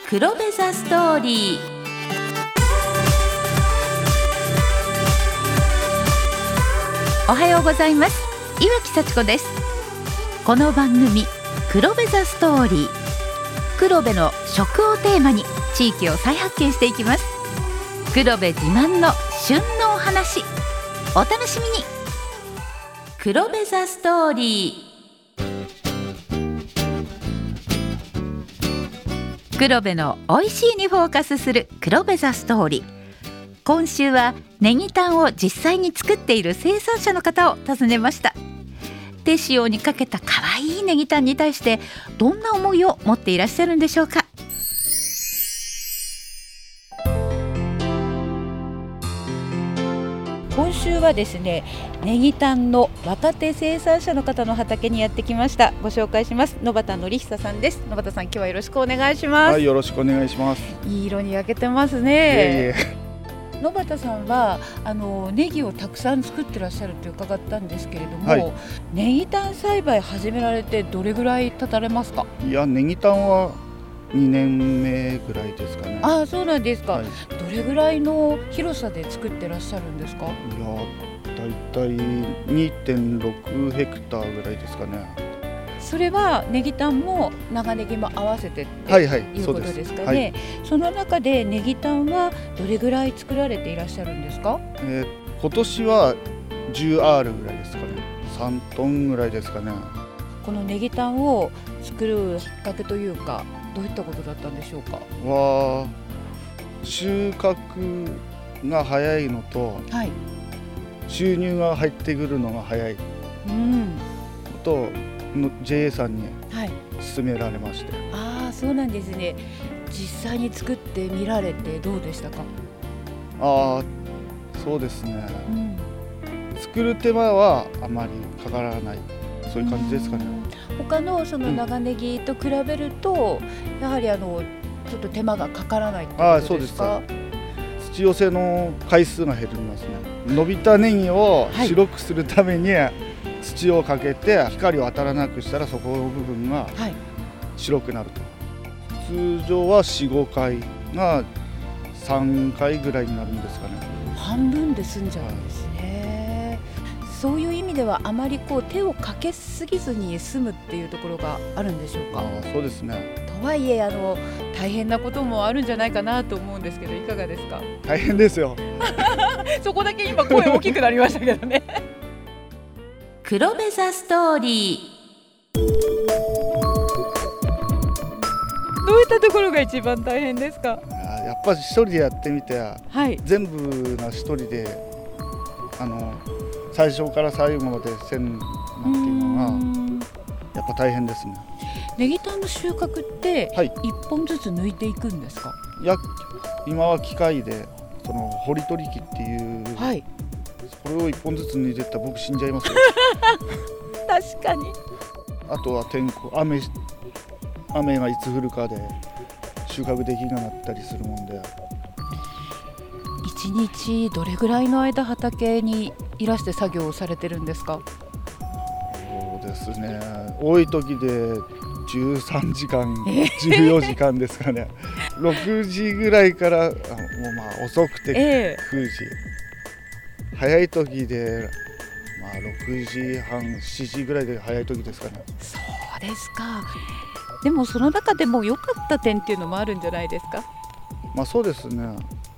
黒部ザストーリー。おはようございます。岩木幸子です。この番組黒部ザストーリー、黒部の食をテーマに地域を再発見していきます。黒部自慢の旬のお話、お楽しみに。黒部ザストーリー。黒部の美味しいにフォーカスする黒部ザストーリー。今週はネギタンを実際に作っている生産者の方を訪ねました。手塩にかけた可愛いネギタンに対してどんな思いを持っていらっしゃるんでしょうか。今週はですね、ネギタンの若手生産者の方の畑にやってきました。ご紹介します。野畑則久さんです。野畑さん、今日はよろしくお願いします。 はい、よろしくお願いします。 いい色に焼けてますね。野畑さんはネギをたくさん作ってらっしゃると伺ったんですけれども、はい、ネギタン栽培始められてどれぐらい経たれますか？ いや、ネギタンは2年目ぐらいですかね。 ああ、そうなんですか。 はい、 どれぐらいの広さで作ってらっしゃるんですか？ いや、だいたい 2.6 ヘクターぐらいですかね。 それはネギタンも長ネギも合わせてっていうことですかね。はいはい、その中でネギタンはどれぐらい作られていらっしゃるんですか？ 今年は 10R ぐらいですかね。3トンぐらいですかね。 このネギタンを作るきっかけというか、どういったことだったんでしょうか？ 収穫が早いのと、はい、収入が入ってくるのが早い、とJA さんに勧められまして、 ああ、そうなんですね。実際に作ってみられてどうでしたか？ そうですね、作る手間はあまりかからない、そういう感じですかね。 他のその長ネギと比べると、やはりちょっと手間がかからないってことですか？ そうです。土寄せの回数が減りますね。伸びたネギを白くするために、土をかけて光を当たらなくしたら、そこの部分が白くなると。通常は 4,5 回が3回ぐらいになるんですかね。 半分で済んじゃうんですね。そういう意味ではあまり手をかけすぎずに済むっていうところがあるんでしょうか？ そうですね。 とはいえ大変なこともあるんじゃないかなと思うんですけど、いかがですか？ 大変ですよ。 そこだけ今声大きくなりましたけどね。黒部ザストーリー。どういったところが一番大変ですか？ やっぱり一人でやってみて、全部が一人で最初から最後までせんなっていうのがやっぱ大変ですね。 ネギタンの収穫って1本ずつ抜いていくんですか？ いや、今は機械で掘り取り機っていう、これを1本ずつ抜いていったら僕死んじゃいますよ。 確かに。あとは天候、雨がいつ降るかで収穫できなくなったりするもんで。 1日どれぐらいの間畑にいらして作業をされてるんですか？ そうですね、多い時で13時間、14時間ですかね。6時ぐらいから遅くて9時、早い時で6時半、7時ぐらいで早い時ですかね。 そうですか。でもその中でも良かった点っていうのもあるんじゃないですか？ そうですね、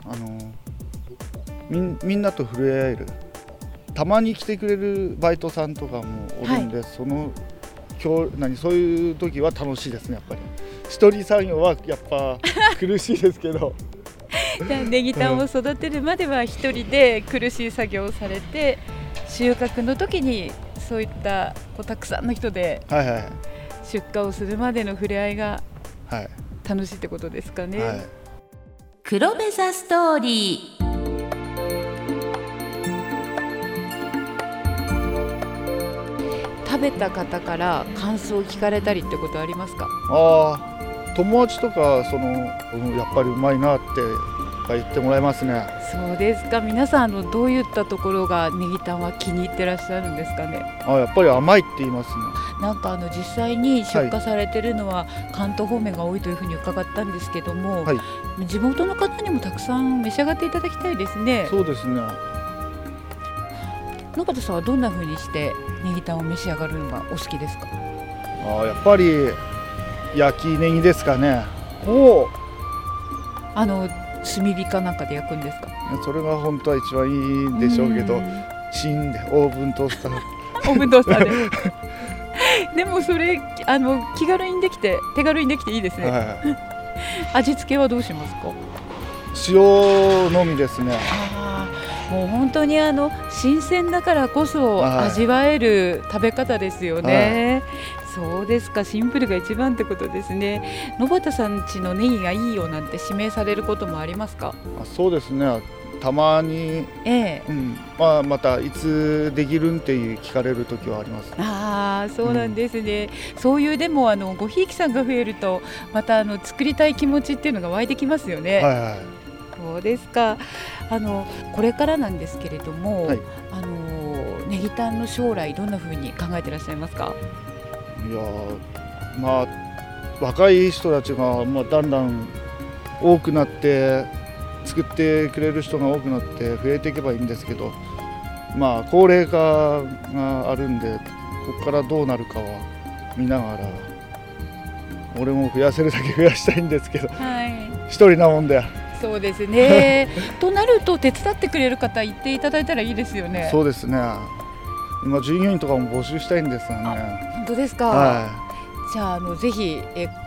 みんなと触れ合える。たまに来てくれるバイトさんとかもおるんで、そういう時は楽しいですね。やっぱり一人作業はやっぱ苦しいですけど。 ネギタンを育てるまでは一人で苦しい作業をされて、収穫の時にそういったたくさんの人で出荷をするまでの触れ合いが楽しいってことですかね。黒部ザストーリー。食べた方から感想を聞かれたりってことありますか？ 友達とかやっぱりうまいなってぱい言ってもらいますね。 そうですか。皆さんどういったところがネギタンは気に入ってらっしゃるんですかね。 やっぱり甘いって言いますね。 なんか実際に出荷されてるのは関東方面が多いというふうに伺ったんですけども、はい、地元の方にもたくさん召し上がっていただきたいですね。 そうですね。 野方さんはどんなふうにしてネギタンを召し上がるのがお好きですか。 やっぱり焼きネギですかね。 炭火かなんかで焼くんですか。 それが本当は一番いいんでしょうけど、チンでオーブントースターオーブントースターででもそれ気軽にできて手軽にできていいですね。味付けはどうしますか。 塩のみですね。 もう本当に新鮮だからこそ味わえる食べ方ですよね。そうですか。シンプルが一番ってことですね。野端さん家のネギがいいよなんて指名されることもありますか。 そうですね。たまに、またいつできるんって聞かれる時はあります。 そうなんですね。そういうでもごひいきさんが増えるとまた作りたい気持ちっていうのが湧いてきますよね。そうですか。これからなんですけれども、ネギタンの将来どんな風に考えていらっしゃいますか。 いや若い人たちが、だんだん多くなって作ってくれる人が多くなって増えていけばいいんですけど、高齢化があるんでここからどうなるかは見ながら、俺も増やせるだけ増やしたいんですけど、一人なもんで。 そうですねとなると手伝ってくれる方言っていただいたらいいですよね。 そうですね。今従業員とかも募集したいんですがね。 本当ですか。じゃあぜひ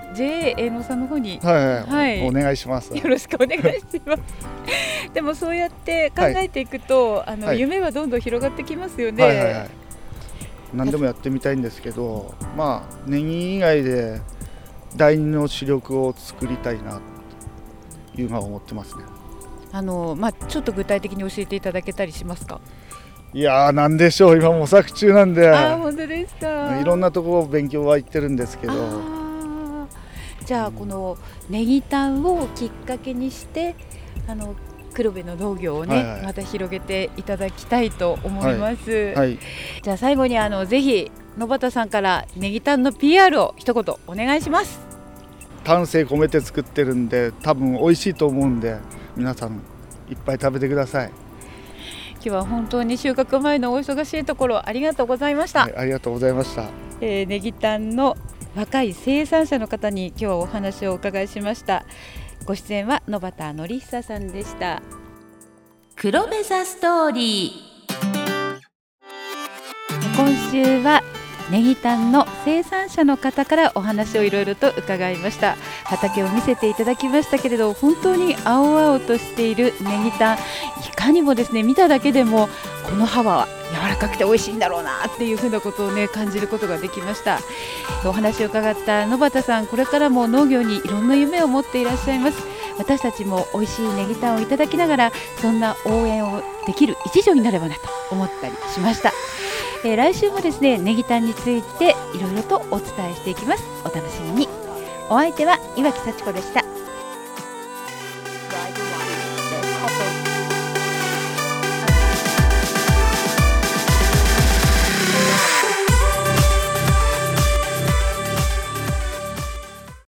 JA 営農さんの方に、 お願いします。 よろしくお願いしますでもそうやって考えていくと、夢はどんどん広がってきますよね。 何でもやってみたいんですけど、ネギ以外で第二の主力を作りたいなというのは思ってますね。 ちょっと具体的に教えていただけたりしますか。 いやー、なんでしょう、今模索中なんで。 本当ですか。 いろんなところ勉強は行ってるんですけど。 じゃあこのネギタンをきっかけにして黒部の農業をね、また広げていただきたいと思います。じゃあ最後にぜひ野端さんからネギタンの PR を一言お願いします。 丹精込めて作ってるんで多分美味しいと思うんで、皆さんいっぱい食べてください。 今日は本当に収穫前のお忙しいところありがとうございました。 ありがとうございました。 ネギタンの若い生産者の方に今日はお話をお伺いしました。ご出演は野端則久さんでした。黒部ザストーリー。今週はネギタンの生産者の方からお話をいろいろと伺いました。畑を見せていただきましたけれど、本当に青々としているネギタン、いかにもですね、見ただけでもこの葉は柔らかくて美味しいんだろうなっていうふうなことをね、感じることができました。お話を伺った野端さん、これからも農業にいろんな夢を持っていらっしゃいます。私たちも美味しいネギタンをいただきながら、そんな応援をできる一助になればなと思ったりしました。来週もですね、ネギタンについていろいろとお伝えしていきます。お楽しみに。お相手は岩木幸子でした。